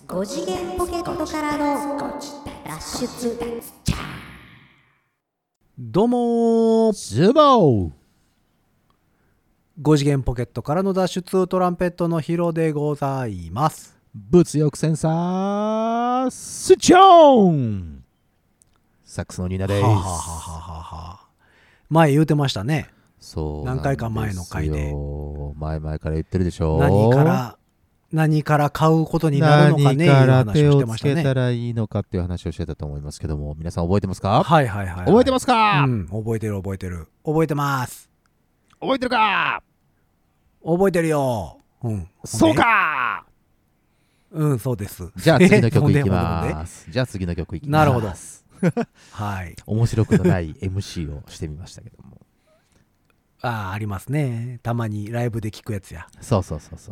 5次元ポケットからの脱出。 どうもズボー 5次元ポケットからの脱出、トランペットのヒロでございます。 物欲センサースイッチオン。サックスのニーナです。 ははははは。前言うてましたね。 そう何回か前の回で前々から言ってるでしょ。 何から買うことになるのかね、いう何から話手ををしてましたね。 つけたらいいのかっていう話をしてたと思いますけども、皆さん覚えてますか？ はいはいはい、はい。 覚えてますか？ 覚えてる覚えてます。 覚えてるか？ 覚えてるよ。 そうか。 そうです。 じゃあ次の曲いきほんます。 なるほど。はい。 面白くのない MC をしてみましたけども。 ありますね。たまにライブで聞くやつや。 そう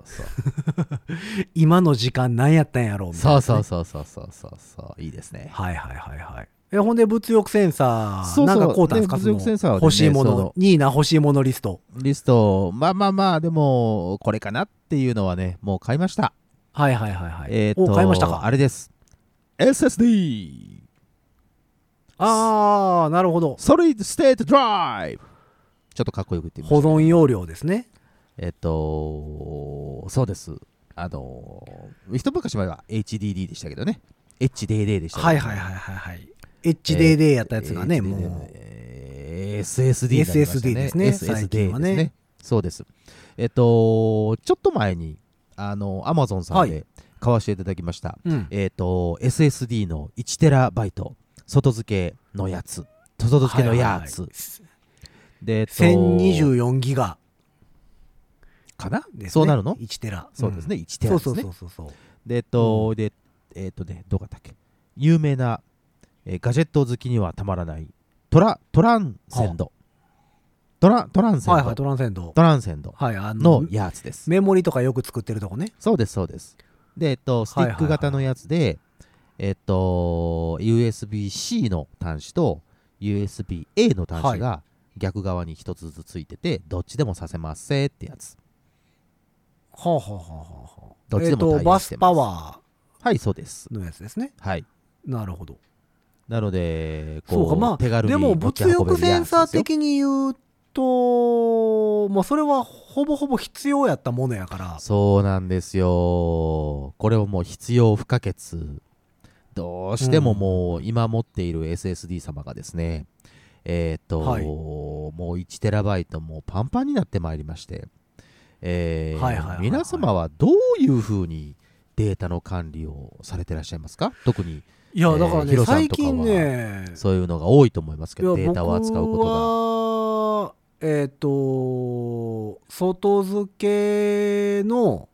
今の時間何やったんやろうみたいな、ね。 そういいですね。 はい。ほんで物欲センサーなんか買うたんすか？ 物欲センサーはね、 欲しいもの、ニーナ欲しいものリスト。 まあでもこれかなっていうのはね、もう買いました。 はい。買いましたか？ あれです。SSD。 なるほど。 ソリッドステートドライブ。ちょっとかっこよく言ってみました。 保存容量ですね。 そうです。一昔前は HDD でしたけどね。HDD でしたけど、ね。 はい。HDD やったやつがね、もう。 SSD になりましたね。 SSD ですね。最近はね。 そうです。ちょっと前に、Amazon さんで買わせていただきました。SSD の 1TB 外付けのやつ。で、 1024ギガかな、 ね、 そうなるの ?1 テラ。 そうですね、1テラですね。 そう。 で、どうかったっけ、有名な、ガジェット好きにはたまらないトランセンド。トランセンドのやつです。 メモリとかよく作ってるとこね。 そうです。で、スティック型のやつで、USB-C の端子と USB-A の端子が逆側に一つずつついてて、どっちでもさせますせってやつ。どっちでも対応してます。 バスパワー。はい、そうです。 のやつですね。 はい。 なるほど。 なので、 手軽にでも物欲センサー的に言うと、それはほぼほぼ必要やったものやから。 そうなんですよ。これはもう必要不可欠。どうしてももう今持っている SSD 様がですね、もう 1TB もうパンパンになってまいりまして、皆様はどういうふうにデータの管理をされてらっしゃいますか？特にいやだからね、最近ね、そういうのが多いと思いますけど、データを扱うことが外付けの、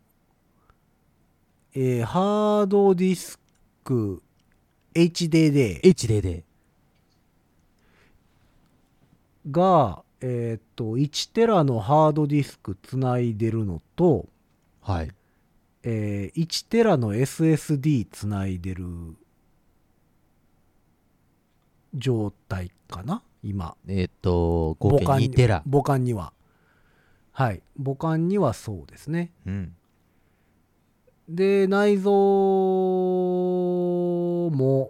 ハードディスク HDD が、1テラのハードディスクつないでるのと、 はい、 1テラの SSD つないでる状態かな今。 合計2テラ。 母艦にはそうですね。で、内蔵も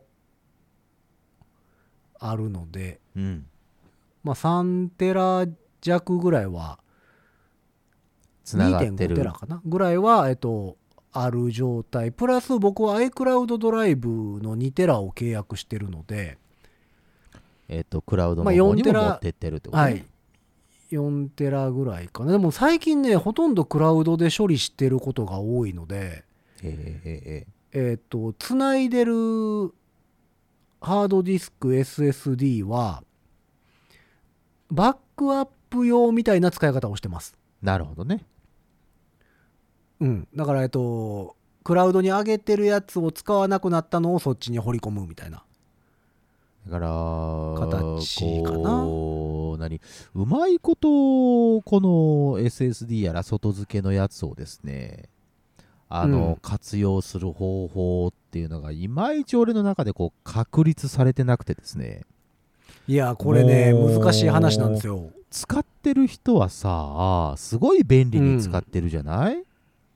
あるので、3テラ弱ぐらいはつながってる 2.5 テラかなぐらいはある状態。プラス僕は iCloud ドライブの2テラを契約してるので、 クラウドの方にも持ってってるってことね。はい、 4テラぐらいかな。でも最近ね、ほとんどクラウドで処理してることが多いので、つないでるハードディスク SSD はバックアップ用みたいな使い方をしてます。 なるほどね。 だからクラウドに上げてるやつを使わなくなったのをそっちに掘り込むみたいな。 だから形かな。 うまいことこの SSD やら外付けのやつをですね、活用する方法っていうのがいまいち俺の中で確立されてなくてですね。 いやこれね難しい話なんですよ。 使ってる人はさ、すごい便利に使ってるじゃない？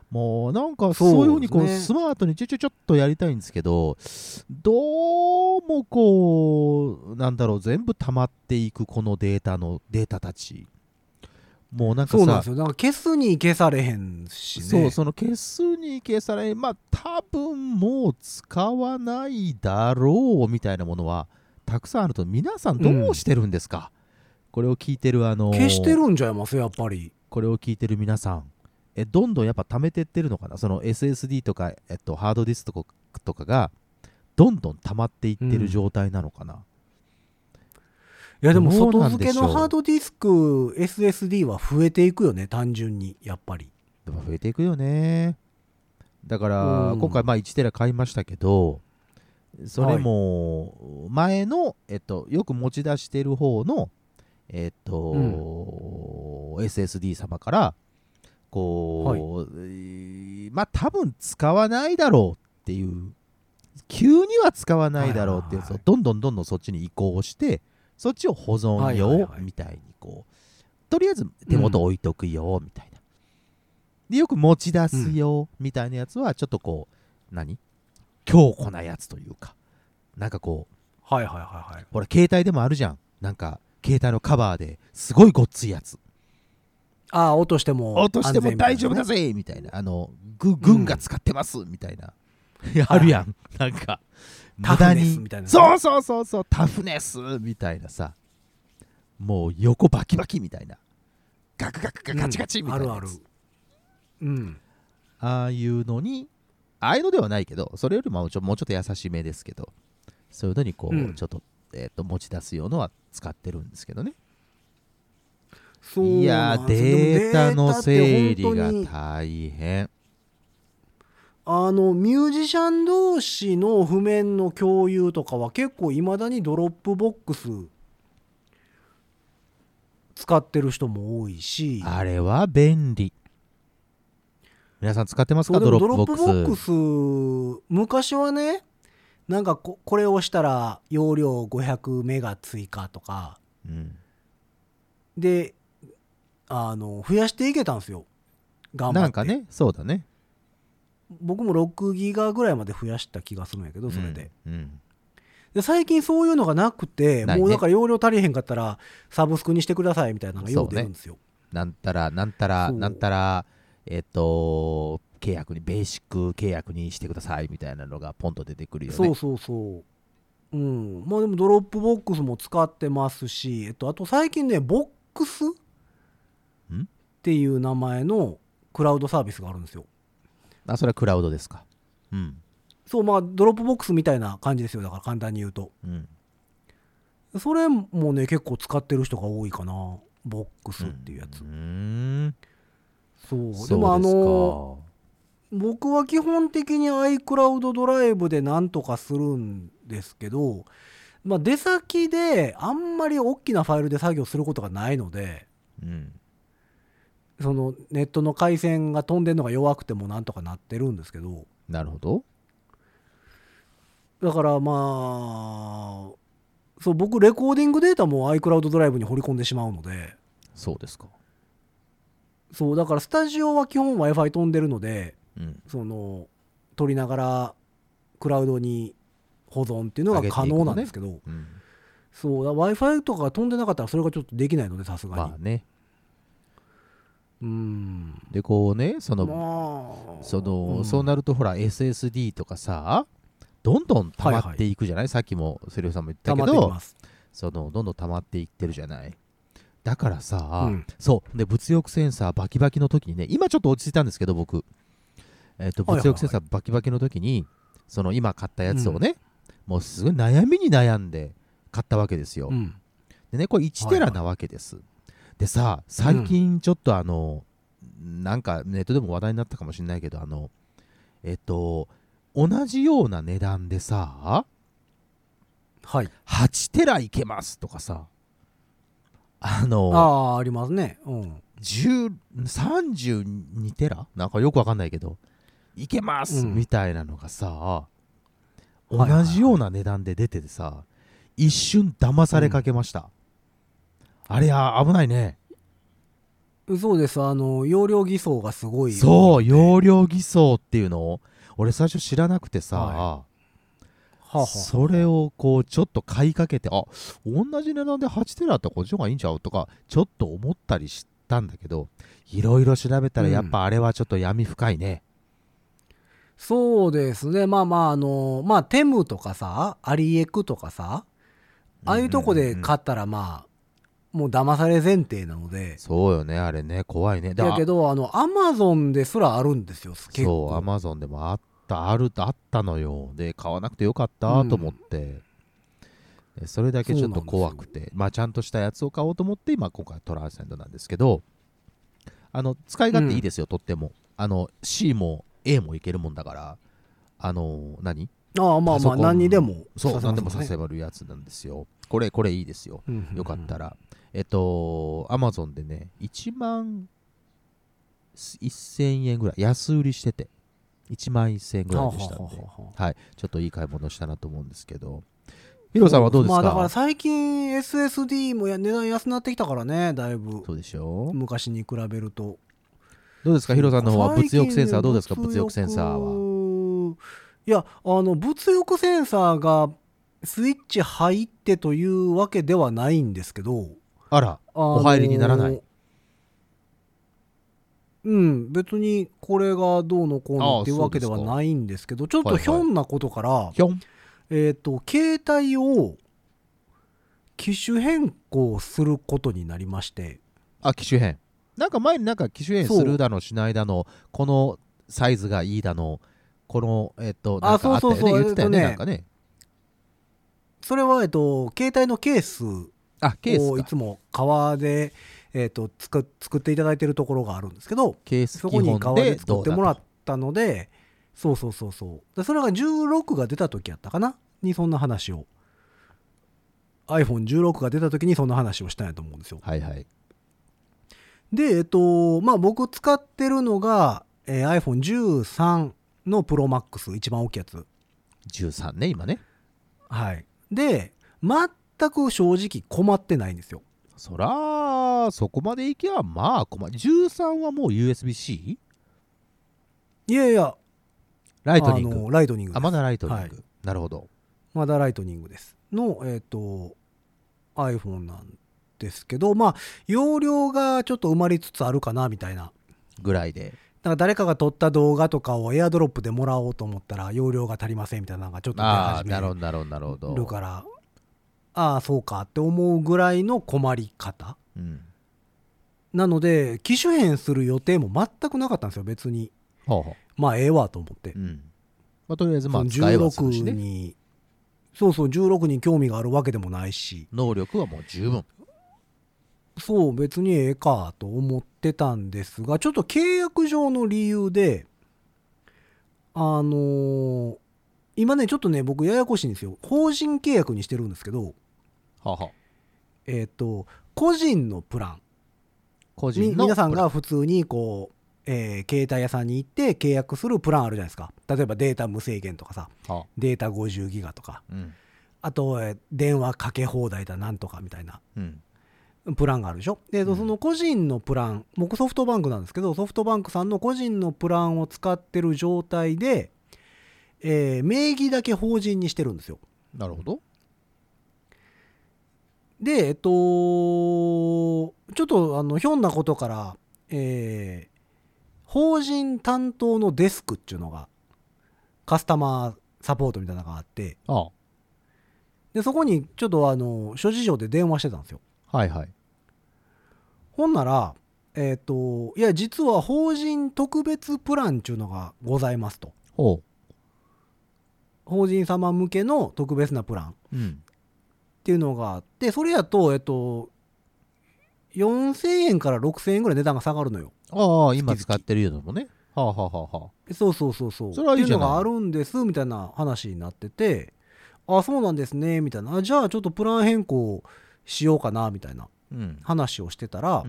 もうなんかそういうふうにこうそうですねスマートにちょっとやりたいんですけど、どうもこうなんだろう、全部溜まっていくこのデータたち、もうなんかさそうなんですよ。なんか消すに消されへんしね。 そう、その消すに消され、まあ多分もう使わないだろうみたいなものはたくさんあると、皆さんどうしてるんですか、これを聞いてる消してるんちゃいますやっぱり。 これを聞いてる皆さん、どんどんやっぱ貯めてってるのかな、その SSD とか、ハードディスクとかがどんどん溜まっていってる状態なのかな、 いやでもどう外なんでしょう付けのハードディスク SSD は増えていくよね、単純にやっぱり。 やっぱ増えていくよね。だからうん今回まあ1テラ買いましたけど、それも前の、よく持ち出してる方の、SSD 様からこう、まあ多分使わないだろうっていう、急には使わないだろうっていうやつをどんどんそっちに移行して、そっちを保存用みたいにこう、とりあえず手元置いとくよみたいな、でよく持ち出すよみたいなやつはちょっとこう強固なやつというか、なんかこうはいはいはいはい。 ほら携帯でもあるじゃん、なんか携帯のカバーですごいごっついやつ、 ああ、落としても落としても大丈夫だぜみたいな、軍が使ってますみたいな、あるやん、なんか無駄にタフネスみたいなねそうタフネスみたいなさ、もう横バキバキみたいな、ガクガクガチガチみたいなやつ、 あるある。うん。 ああいうのに、ああいうのではないけど、それよりももうちょっと優しめですけど、そういうのにこう、ちょっと、持ち出すようのは使ってるんですけどね。 そういやー、 なんですよ。 データの整理がでもデータって本当に大変。 ミュージシャン同士の譜面の共有とかは結構いまだにドロップボックス使ってる人も多いし、 あれは便利。皆さん使ってますか、 そうでもドロップボドロップボックス。 ックス昔はね、なんかこれを押したら容量500メガ追加とかうん、 で増やしていけたんですよ、頑張って。 なんかね、そうだね。 僕も6ギガぐらいまで増やした気がするんやけど、それで、 うんで最近そういうのがなくて、 ないねもうだから容量足りへんかったらサブスクにしてくださいみたいなのがよう出るんですよ。 なんたらそう契約にベーシック契約にしてくださいみたいなのがポンと出てくるよね。 そうそうそう。まあでもドロップボックスも使ってますし、あと最近ね、ボックスっていう名前のクラウドサービスがあるんですよ。 あ、それはクラウドですか。 そう、まあドロップボックスみたいな感じですよ。だから簡単に言うと。それもね、結構使ってる人が多いかな。ボックスっていうやつ。そう。でも僕は基本的に iCloud ドライブでなんとかするんですけど、まあ、出先であんまり大きなファイルで作業することがないので、そのネットの回線が飛んでるのが弱くてもなんとかなってるんですけど、 なるほど。 だからまあそう、僕レコーディングデータも iCloud ドライブに掘り込んでしまうので、 そうですか。 そうだからスタジオは基本 Wi-Fi 飛んでるので、その撮りながらクラウドに保存っていうのが可能なんですけど、そうだ Wi-Fi とかが飛んでなかったらそれがちょっとできないので、さすがに。 まあね。 うんでこうね、 まあそうなるとほら SSD とかさ、どんどん溜まっていくじゃない、さっきもセリフさんも言ったけど、どんどん溜まっていってるじゃない。だからさ、そうで物欲センサーバキバキの時にね、今ちょっと落ち着いたんですけど僕、物欲センサーバキバキの時に、その今買ったやつをね、もうすごい悩みに悩んで買ったわけですよ。でね、これ1テラなわけです。でさ、最近ちょっとなんかネットでも話題になったかもしれないけど、同じような値段でさ、8テラいけますとかさ、 ありますね。 32テラなんかよくわかんないけどいけますみたいなのがさ、同じような値段で出ててさ、一瞬騙されかけました。あれ危ないね。 そうです。容量偽装がすごい。 そう、容量偽装っていうのを俺最初知らなくてさ、それをこうちょっと買いかけて、同じ値段で8テラあったらこっちの方がいいんちゃうとかちょっと思ったりしたんだけど、いろいろ調べたらやっぱあれはちょっと闇深いね。 そうですね。テムとかさ、アリエクとかさ、ああいうとこで買ったらもう騙され前提なので。 そうよね、あれね、怖いね。 だけどアマゾンですらあるんですよ。結構。 そう、アマゾンでもあったのよ。で買わなくてよかったと思って、それだけちょっと怖くて、ちゃんとしたやつを買おうと思って今回トランセンドなんですけど、使い勝手いいですよ、とっても。C も A もいけるもんだから、何にでも、 そう何でもさせるやつなんですよ。これいいですよ。よかったらアマゾンでね1万1000円ぐらい安売りしてて1万1000円ぐらいでしたんで、はい、ちょっといい買い物したなと思うんですけど、ヒロさんはどうですか？ だから最近 SSD も値段安なってきたからね、だいぶ。 そうでしょう。 昔に比べると。 どうですか、ヒロさんの方は物欲センサーどうですか？物欲センサーは。 いや、物欲センサーがスイッチ入ってというわけではないんですけど。 あら、お入りにならない？ 別にこれがどうのこうのっていうわけではないんですけど、ちょっとひょんなことから、携帯を機種変更することになりまして。 機種変。なんか前に機種変するだのしないだの、このサイズがいいだの、このなんかあったよね、言ってたよね、なんかね。 それは携帯のケースをいつも革で作っていただいているところがあるんですけど、そこに革で作ってもらったので、そうそれが16が出た時やったかなにそんな話を iPhone16 が出た時にそんな話をしたんやと思うんですよ。 はいはい。 で僕使ってるのが、iPhone13 の ProMax 一番大きいやつ 13ね今ね。 はい。で全く正直困ってないんですよ。 そらそこまでいけば13はもう USB-C？ いやいやライトニング。 ライトニングです。 まだライトニング、なるほど。 まだライトニングですのiPhone なんですけど、容量がちょっと埋まりつつあるかなみたいなぐらいで、 だから誰かが撮った動画とかをエアドロップでもらおうと思ったら容量が足りませんみたいなのがちょっと出始めるから、そうかって思うぐらいの困り方、なので機種変する予定も全くなかったんですよ、別に。ええわと思って、 とりあえず使えはするしね。 16に16に興味があるわけでもないし、 能力はもう十分、 別にええかと思ってたんですが、ちょっと契約上の理由で今ねちょっとね僕ややこしいんですよ。法人契約にしてるんですけど、個人のプランに皆さんが普通に携帯屋さんに行って契約するプランあるじゃないですか。例えばデータ無制限とかさ、データ50ギガとか、あと電話かけ放題だなんとかみたいな、プランがあるでしょ。で、その個人のプラン、僕ソフトバンクなんですけど、ソフトバンクさんの個人のプランを使ってる状態で、名義だけ法人にしてるんですよ。 なるほど。 でちょっとひょんなことから、法人担当のデスクっていうのがカスタマーサポートみたいなのがあって、でそこにちょっと諸事情で電話してたんですよ。ほんならいや実は法人特別プランっていうのがございますと。法人様向けの特別なプランっていうのがあって、それやと4000円から6000円ぐらい値段が下がるのよ。 今使ってるのもね。 そうそれはいいじゃない。っていうのがあるんですみたいな話になってて、そうなんですねみたいな、じゃあちょっとプラン変更しようかなみたいな話をしてたら、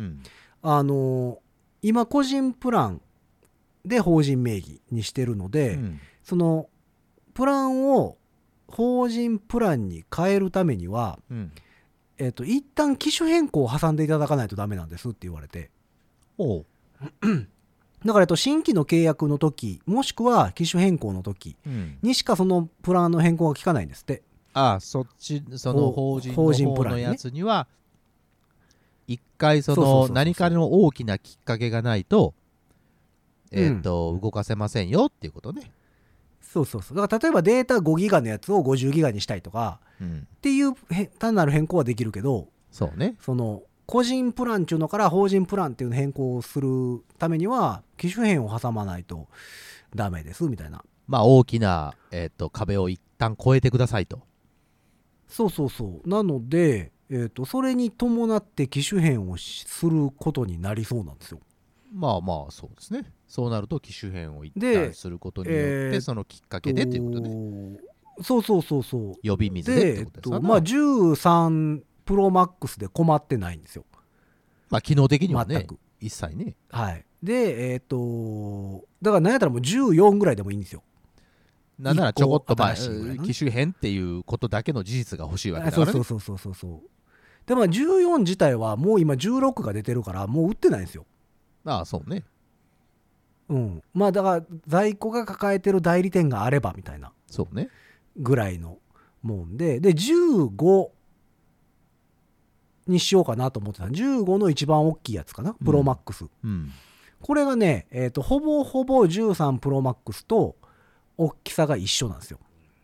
今個人プランで法人名義にしてるので、そのプランを法人プランに変えるためには、一旦機種変更を挟んでいただかないとダメなんですって言われて。 ほだから新規の契約の時もしくは機種変更の時う、うん、 にしかそのプランの変更が効かないんですって。 その法人の方のやつには一回何かの大きなきっかけがないと動かせませんよっていうことね。 そうそうそう。だから例えばデータ5ギガのやつを50ギガにしたいとか、 うん、 っていう単なる変更はできるけど、 そうね。 その個人プランっていうのから法人プランっていうの変更をするためには機種変を挟まないとダメですみたいな。 まあ大きな、壁を一旦越えてくださいと。 そうそうそう。なので、それに伴って機種変をすることになりそうなんですよ。 まあまあそうですね。そうなると機種変を一旦することによってそのきっかけでっていうことね。 そうそうそうそう。 呼び水でってことですかね。 まあ13プロマックスで困ってないんですよ。 まあ機能的にはね。 全く一切ね。 はい。でだから何やったらもう14ぐらいでもいいんですよ。 なんならちょこっと機種変っていうことだけの事実が欲しいわけだからね。 そうでも14自体はもう今16が出てるからもう売ってないんですよ。 ああそうね。 うん。まあだから在庫が抱えてる代理店があればみたいな。 そうね。 ぐらいのもんで15にしようかなと思ってた。15の一番大きいやつかな、プロマックス。 うん、 これがね、ほぼほぼ13プロマックスと大きさが一緒なんですよ。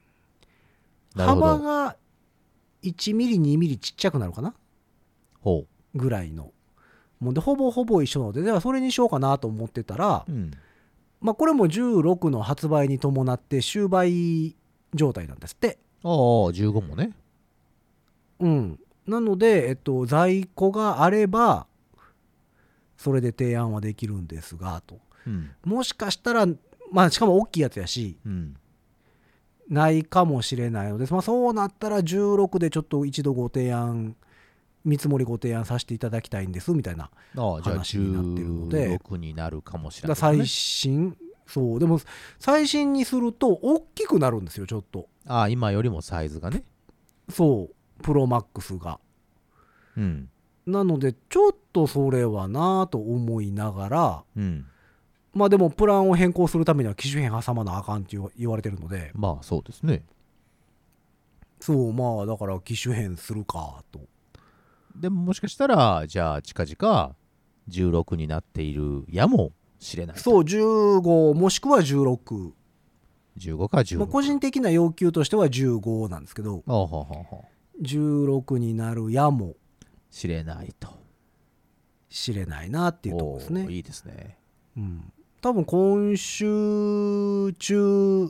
幅が1ミリ2ミリちっちゃくなるかなぐらいのもんで、ほぼほぼ一緒なので、ではそれにしようかなと思ってたら、まあこれも16の発売に伴って終売状態なんですって。 ああ15もね。 うん。なので、在庫があればそれで提案はできるんですがと、もしかしたらまあしかも大きいやつやし、ないかもしれないので、まあ、そうなったら16でちょっと一度ご提案見積もりご提案させていただきたいんですみたいな話になってるので、 16になるかもしれない、ね、 最新そうでも最新にすると大きくなるんですよちょっと。 今よりもサイズがね。 そうプロマックスが、なのでちょっとそれはなと思いながら、まあでもプランを変更するためには機種変挟まなあかんって言われてるので、 まあそうですね。 そうまあだから機種変するかと。 でももしかしたらじゃあ近々16になっているやもしれない。 そう15もしくは16。 15か16、 個人的な要求としては15なんですけど、16になるやもしれないと。 知れないなっていうところですね。 いいですね。 多分今週中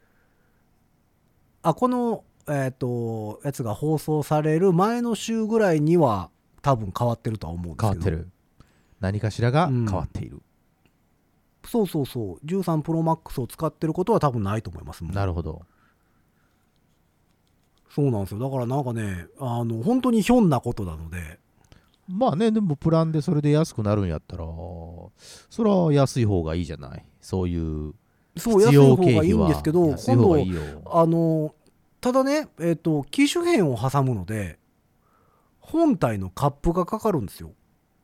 このやつが放送される前の週ぐらいには多分変わってるとは思うんですけど。 変わってる。何かしらが変わっている。 そう13プロマックスを使ってることは多分ないと思います。 なるほど。 そうなんですよ。だからなんかね本当にひょんなことなので。 まあね、でもプランでそれで安くなるんやったらそれは安い方がいいじゃない。そういう必要経費は安い方がいいんですけど、今度ただね機種変を挟むので本体のカップがかかるんですよ。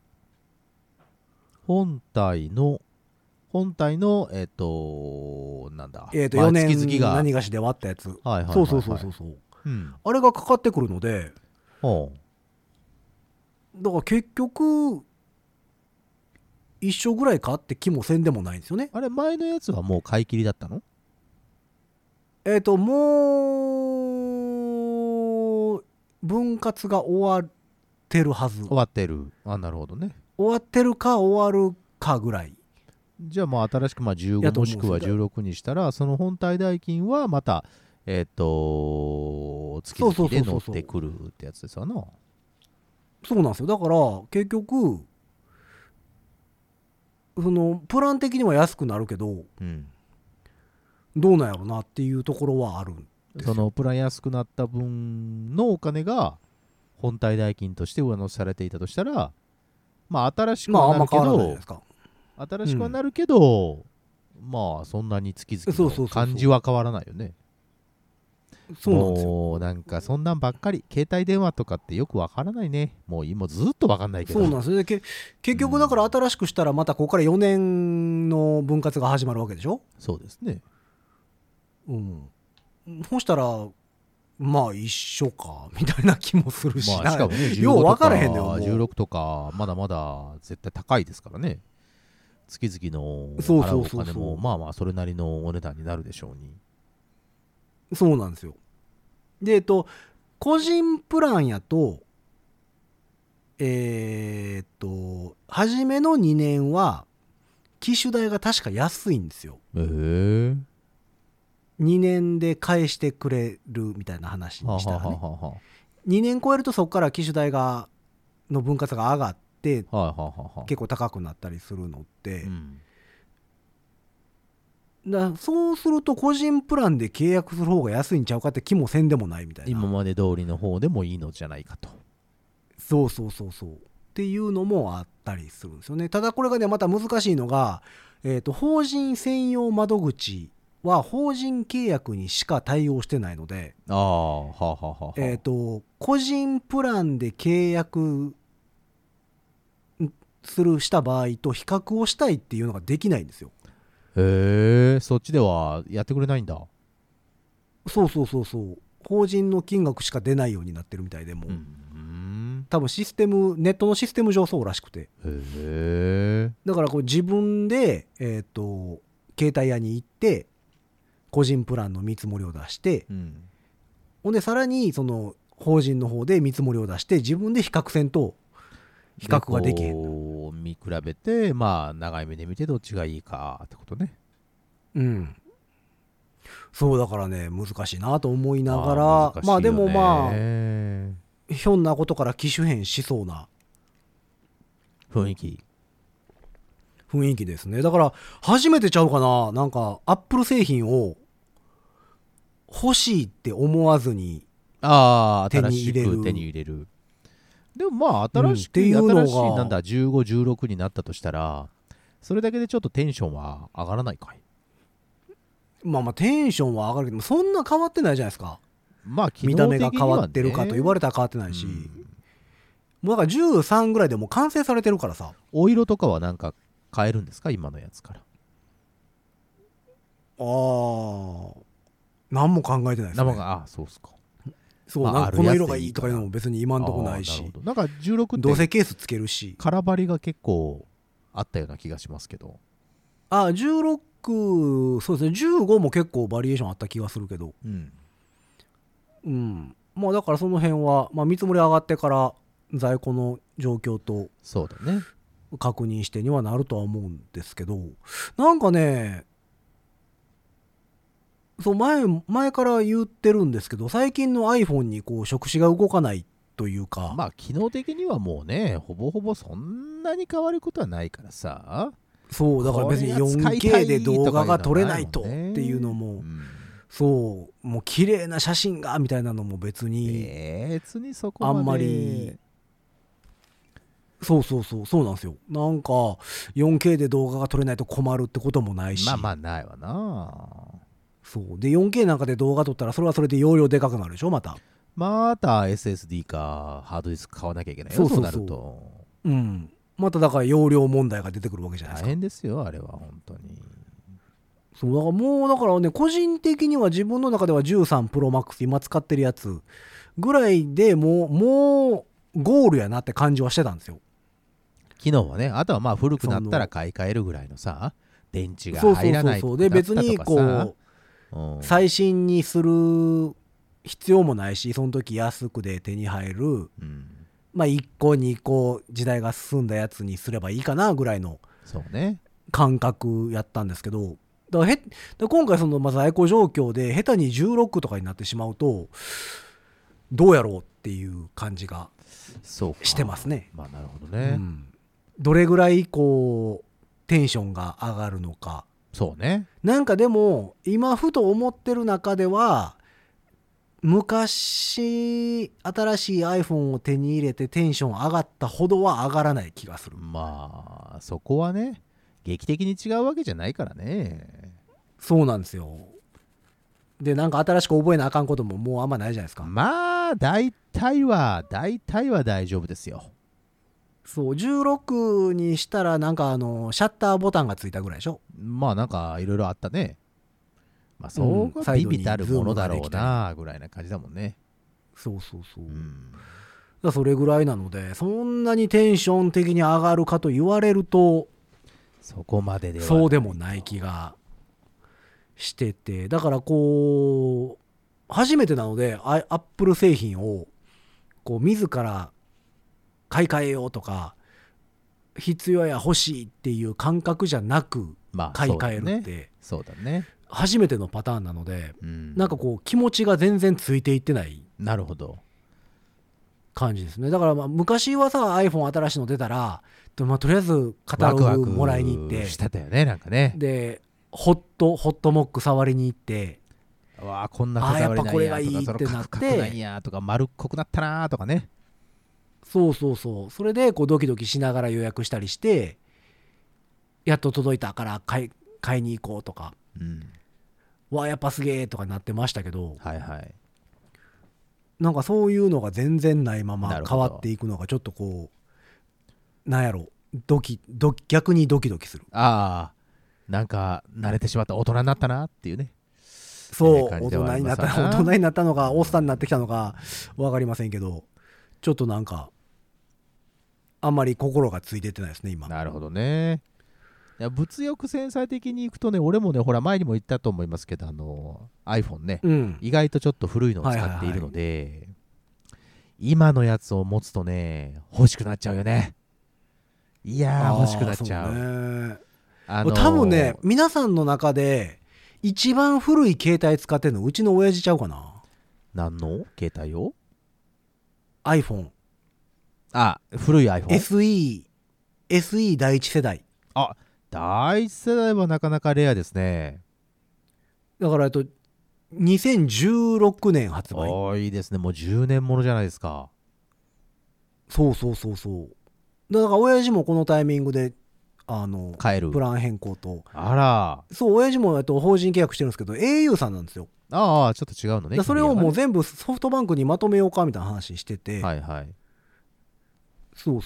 本体のなんだ 4年何がしで割ったやつ。そう、あれがかかってくるので、だから結局一緒ぐらいかって気もせんでもないんですよね。 あれ前のやつはもう買い切りだったの？ もう分割が終わってるはず。 終わってる。なるほどね。 終わってるか終わるかぐらい。 じゃあ新しく15もしくは16にしたらその本体代金はまた月々で乗ってくるってやつですよな。 そうなんですよ。だから結局そのプラン的には安くなるけど、どうなんやろなっていうところはあるんですよ。 そのプラン安くなった分のお金が本体代金として上乗せされていたとしたら、まあ新しくはなるけど、新しくはなるけど、まあそんなに月々の感じは変わらないよね。 そうなんですよ。 もうなんかそんなんばっかり、携帯電話とかってよくわからないね。もう今ずっとわかんないけど。 そうなんですよ。で結局だから新しくしたらまたここから4年の分割が始まるわけでしょ。 そうですね。 うん。そしたらまあ一緒かみたいな気もするし、 まあしかもね、 よう 15とか分からへんのよもう 16とかまだまだ絶対高いですからね。月々のそう払おそううそうそう金もまあまあそれなりのお値段になるでしょうに。 そうなんですよ。で個人プランやと初めの2年は機種代が確か安いんですよ。2年で返してくれるみたいな話にしたらね、2年超えるとそこから機種代の分割が上がって結構高くなったりするのって、そうすると個人プランで契約する方が安いんちゃうかって気もせんでもないみたいな。 今まで通りの方でもいいのじゃないかと。 そうっていうのもあったりするんですよね。ただこれがねまた難しいのが、法人専用窓口は法人契約にしか対応してないので、個人プランで契約した場合と比較をしたいっていうのができないんですよ。 へえ、そっちではやってくれないんだ。 そう法人の金額しか出ないようになってるみたいで、もう多分ネットのシステム上そうらしくて、だからこう自分で携帯屋に行って個人プランの見積もりを出して、ほんでさらにその法人の方で見積もりを出して自分で比較せんと比較ができへん。 見比べてまあ長い目で見てどっちがいいかってことね。 そうだからね難しいなと思いながら、まあでもまあひょんなことから機種変しそうな雰囲気ですね。だから初めてちゃうかな、なんかアップル製品を欲しいって思わずに手に入れる。 でもまあ新しいなんだ15、16になったとしたらそれだけでちょっとテンションは上がらないかい。 まあテンションは上がるけどそんな変わってないじゃないですか。 まあ見た目が変わってるかと言われたら変わってないし、もうだから13ぐらいでもう完成されてるからさ。 お色とかはなんか変えるんですか今のやつから。 何も考えてないですね。 そうっすか。 そう、なんかこの色がいいとかいうのも別に今んとこないし、 なんか16ってどうせケースつけるし空張りが結構あったような気がしますけど。 16、そうですね、15も結構バリエーションあった気がするけど、まあだからその辺は、まあ、見積もり上がってから在庫の状況とそうだね確認してにはなるとは思うんですけど、なんかねそう前から言ってるんですけど、最近の iPhone にこう触手が動かないというか、 まあ機能的にはもうねほぼほぼそんなに変わることはないからさ。 そうだから別に 4K で動画が撮れないとっていうのも、そうもう綺麗な写真がみたいなのも別にそこまであんまりそうなんですよ。なんか 4K で動画が撮れないと困るってこともないし、 まあないわな。 そうで 4K なんかで動画撮ったらそれはそれで容量でかくなるでしょ。また SSD かハードディスク買わなきゃいけないよ。そうなるとまただから容量問題が出てくるわけじゃないですか。 大変ですよあれは本当に。 そうだからもうだからね個人的には自分の中では13 Pro Max 今使ってるやつぐらいでもうゴールやなって感じはしてたんですよ昨日はね。あとはまあ古くなったら買い替えるぐらいのさ電池が入らないとかだったとかさ。で別にこう最新にする必要もないし、その時安くで手に入る、まあ1個2個時代が進んだやつにすればいいかなぐらいの感覚やったんですけど、だから今回その在庫状況で下手に16とかになってしまうとどうやろうっていう感じがしてますね。 まあなるほどね、 どれぐらいこうテンションが上がるのか。 そうね。 なんかでも今ふと思ってる中では昔新しい iPhone を手に入れてテンション上がったほどは上がらない気がする。 まあそこはね劇的に違うわけじゃないからね。 そうなんですよ。 でなんか新しく覚えなあかんことももうあんまないじゃないですか。 まあ大体は大丈夫ですよ。 そう16にしたらなんかシャッターボタンがついたぐらいでしょ。 まあなんかいろいろあったね。まあそうがビビたるものだろうなぐらいな感じだもんね。 そうそうそう、だそれぐらいなのでそんなにテンション的に上がるかと言われるとそこまでではそうでもない気がしてて、だからこう初めてなのでアップル製品をこう自ら買い替えようとか必要や欲しいっていう感覚じゃなく買い替えるってそうだね初めてのパターンなので、なんかこう気持ちが全然ついていってないなるほど感じですね。だからまあ昔はさ iPhone 新しいの出たら、まあ、とりあえずカタログもらいに行ってしてたよねなんかね。 でホットモック触りに行って、 わあこんな手触りなんやとか、 やっぱこれがいいってなって、 カクカクなんやとか丸っこくなったなとかね。 そうそれでこうドキドキしながら予約したりしてやっと届いたから買いに行こうとか、わあやっぱすげえとかなってましたけど、 はいはい、 なんかそういうのが全然ないまま変わっていくのがちょっとこうなんやろ逆にドキドキする。 ああなんか慣れてしまった大人になったなっていうね。 そう大人になったのかおっさんになってきたのか分かりませんけど、ちょっとなんかあんまり心がついてってないですね今。 なるほどね。いや物欲繊細的にいくとね、俺もねほら前にも言ったと思いますけどiPhone ね、意外とちょっと古いのを使っているので、今のやつを持つとね欲しくなっちゃうよね。いやー欲しくなっちゃう。 多分ね皆さんの中で一番古い携帯使ってるのうちの親父ちゃうかな。 何の携帯を？ iPhone。 古い iPhone SE 第一世代。 第一世代はなかなかレアですね。 だから2016年発売。 いいですね。もう10年ものじゃないですか。 そうだから親父もこのタイミングで変えるプラン変更と。そう親父も法人契約してるんですけど au さんなんですよ。 ちょっと違うのね。 それをもう全部ソフトバンクにまとめようかみたいな話してて、そう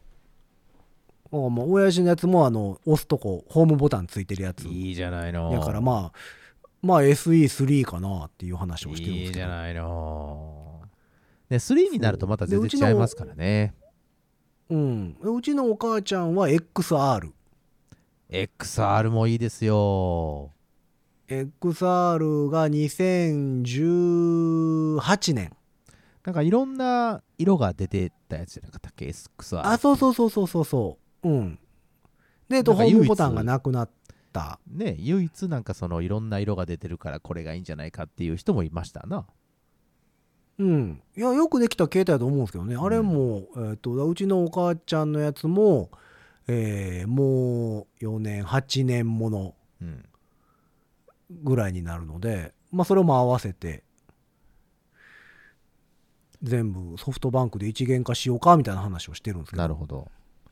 もう親父のやつも押すとこホームボタンついてるやついいじゃないの。 だからまあ SE3 かなっていう話をしてるんですけど。 いいじゃないのね。3になるとまた全然違いますからね。 うちのお母ちゃんは XR もいいですよ。 XR が2018年なんかいろんな色が出てたやつじゃなかったっけ XR。 そうでホームボタンがなくなったね。唯一なんかそのいろんな色が出てるからこれがいいんじゃないかっていう人もいましたな。 いやよくできた携帯だと思うんですけどね。あれも、うちのお母ちゃんのやつも、もう4年8年ものぐらいになるので、まあそれも合わせて全部ソフトバンクで一元化しようかみたいな話をしてるんですけど。 なるほど。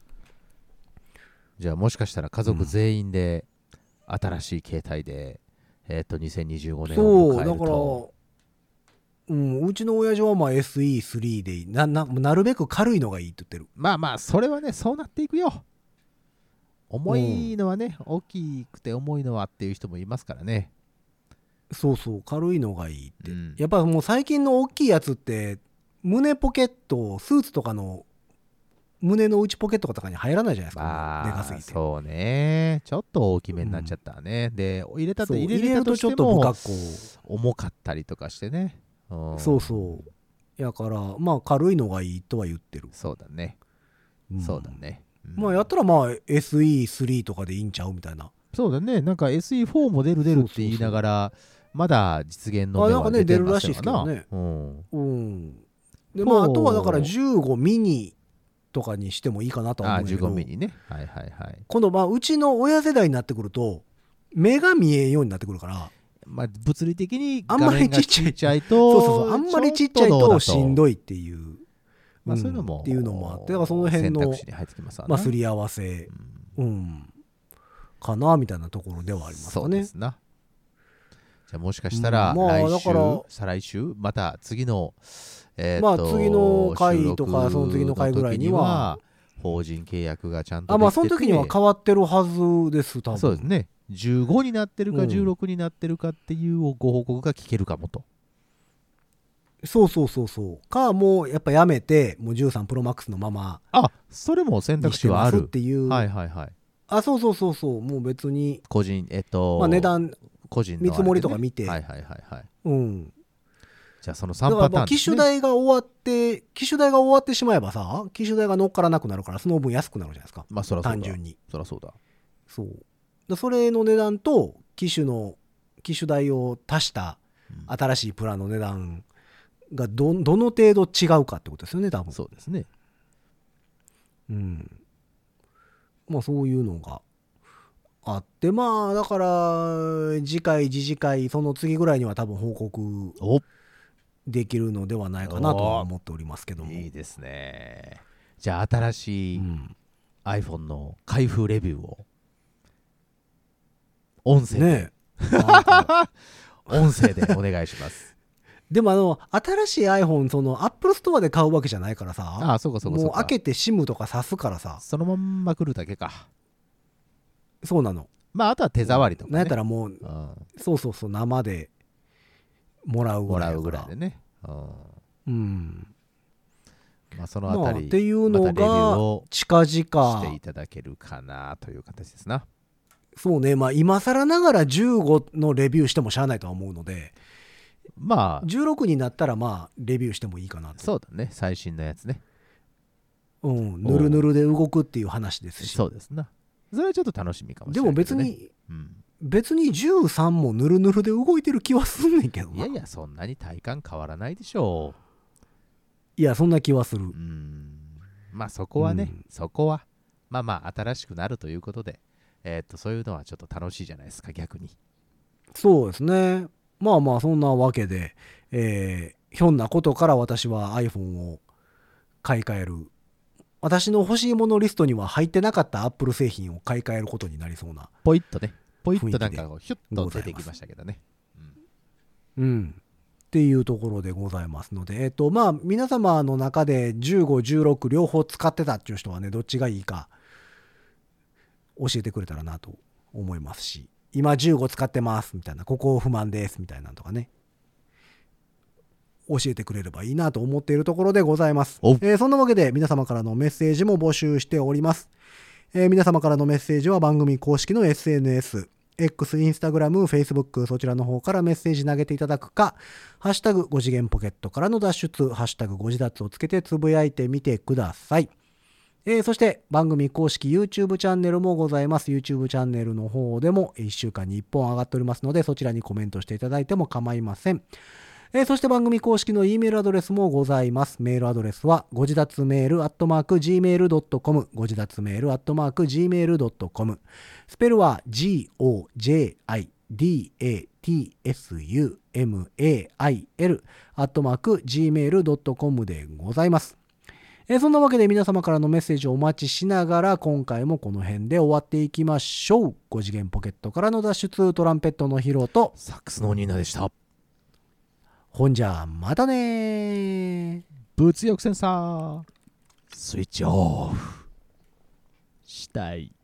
じゃあもしかしたら家族全員で新しい携帯で、2025年を迎えると。そうだからうちの親父はまあ SE3 でいい なるべく軽いのがいいって言ってる。 まあそれはねそうなっていくよ。重いのはね、大きくて重いのはっていう人もいますからね。 そう軽いのがいいって、やっぱもう最近の大きいやつって胸ポケットスーツとかの胸の内ポケットとかに入らないじゃないですか、でかすぎて。 そうねちょっや大きめになっちゃったね、で入れたとしてもちょっと不格好重かったりとかしてね。 やからまあ軽いのがいいとは言ってる。 そうだね、 まあやったらまあ SE3 とかでいいんちゃうみたいな。 そうだね。なんか SE4 も出るって言いながらまだ実現の目は出てますよな。 でまああとはだから15ミニとかにしてもいいかなとは思うんだけど。 15ミニね。 今度まあうちの親世代になってくると目が見えんようになってくるから、 物理的にあんまりちっちゃいとあんまりちっちゃいとしんどいっていう、 そういうのもっていうのもあって、だからその辺のすり合わせかなみたいなところではありますかね。 そうですな。 じゃあもしかしたらまあ来週、 だから再来週また次のまあ次の回とか収録その次の回ぐらいには法人契約がちゃんとできてて、 まあその時には変わってるはずです多分。 そうですね。15になってるか16になってるかっていうご報告が聞けるかもと。 そうか、もうやっぱやめてもう13プロマックスのままそれも選択肢はあるっていう。 はい。 そうもう別に個人まあ値段個人の、 見積もりとか見て、 はい。 うん。 じゃあその3パターンですね。 機種代が終わってしまえばさ、機種代が乗っからなくなるからその分安くなるじゃないですか。 まあそらそうだ。 単純に。 そらそうだ。 それの値段と機種代を足した新しいプランの値段がどの程度違うかってことですよね多分。 そうですね。 まあそういうのがあって、まあだから次回その次ぐらいには多分報告できるのではないかなとは思っておりますけども。 いいですね。じゃあ新しい iPhone の開封レビューを音声で、 ね音声でお願いします。 でも新しい iPhone その Apple Store で買うわけじゃないからさ、 そうかもう開けて SIM とか挿すからさ、 そのまんま来るだけか。 そうなの。 まああとは手触りとかね。 なんやったらもう、そう生でもらうぐらいぐらいでね。まあそのあたり、 っていうのが近々 していただけるかなという形ですな。 そうね、まあ今更ながら15のレビューしてもしゃあないとは思うので、 まあ 16になったらまあレビューしてもいいかなと。 そうだね、最新のやつね。 ぬるぬるで動くっていう話ですし。 そうですな。それはちょっと楽しみかもしれない、 でも別に13もぬるぬるで動いてる気はすんねんけどな。 いやそんなに体感変わらないでしょう。 いやそんな気はする。 まあそこはね、そこはまあ新しくなるということで、そういうのはちょっと楽しいじゃないですか、逆に。 そうですね。まあそんなわけで、ひょんなことから私は iPhone を買い替える、私の欲しいものリストには入ってなかった Apple 製品を買い替えることになりそうな、 ポイッとなんかヒュッと出てきましたけどね。 っていうところでございますので、まあ皆様の中で15、16両方使ってたっていう人はね、どっちがいいか教えてくれたらなと思いますし、今15使ってますみたいな、ここ不満ですみたいなのとかね、教えてくれればいいなと思っているところでございます。そんなわけで皆様からのメッセージも募集しております。皆様からのメッセージは番組公式の SNS、X、Instagram、Facebook、そちらの方からメッセージ投げていただくか、ハッシュタグ5次元ポケットからの脱出、ハッシュタグ5次脱をつけてつぶやいてみてください。そして番組公式 YouTube チャンネルもございます。YouTube チャンネルの方でも1週間に1本上がっておりますので、そちらにコメントしていただいても構いません。そして番組公式の E メールアドレスもございます。メールアドレスはご自立メール@gmail.com、ご自立メール@gmail.com、スペルは GOJIDATSUMAIL@gmail.com でございます。そんなわけで皆様からのメッセージをお待ちしながら、今回もこの辺で終わっていきましょう。5次元ポケットからの脱出、トランペットのヒロとサックスのニーナでした。 ほんじゃまたね。 物欲センサースイッチオフしたい。